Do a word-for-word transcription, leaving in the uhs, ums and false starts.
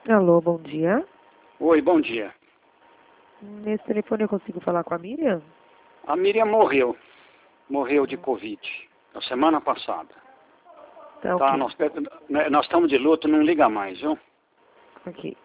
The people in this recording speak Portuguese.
Alô, bom dia. Oi, bom dia. Nesse telefone eu consigo falar com a Miriam? A Miriam morreu. Morreu de Covid. Na semana passada. Tá, Tá, ok. nós, nós estamos de luto, não liga mais, viu? Ok.